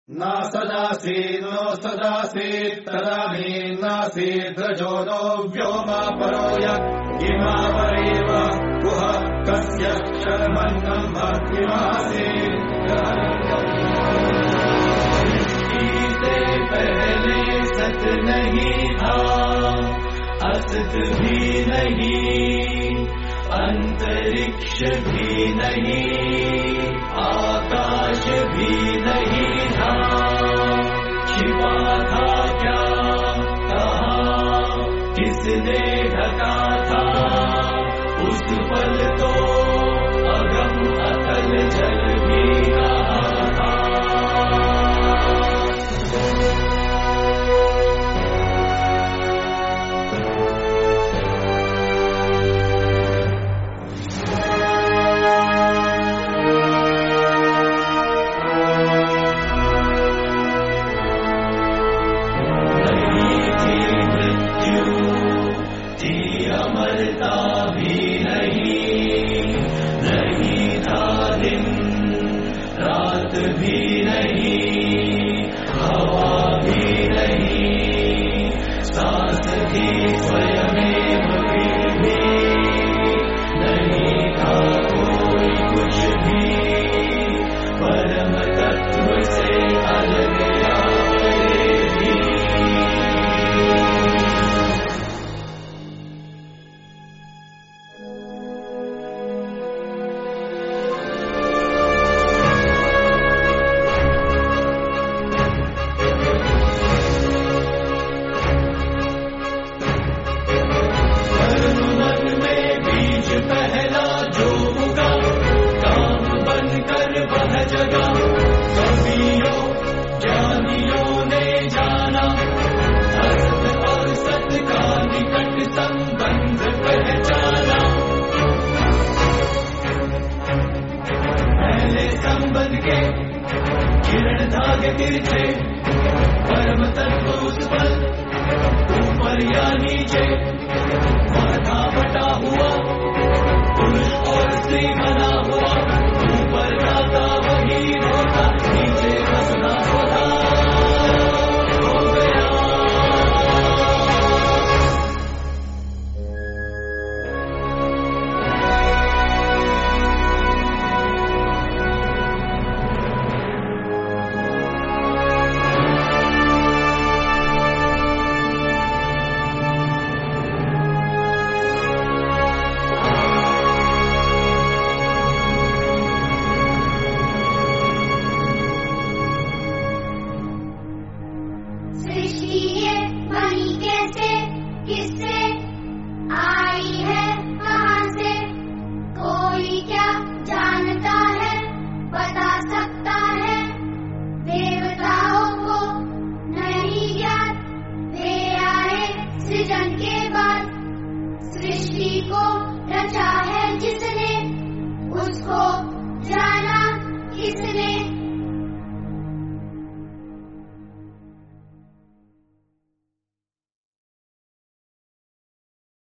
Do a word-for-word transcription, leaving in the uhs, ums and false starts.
नासदासीन्नोस्तदासीत् तदानीन्नासीद्रजो no Vyoma परो यज्ञिमावरेव कुह कस्य शर्मन्नम् भक्तिमासीत् से पहले सत नहीं था, असत भी नहीं, अंतरिक्ष भी नहीं, आकाश भी नहीं था। छिपा था क्या, कहाँ, किसने ढका था? उस पल तो अगम अतल जल भी रहा था। सृजन के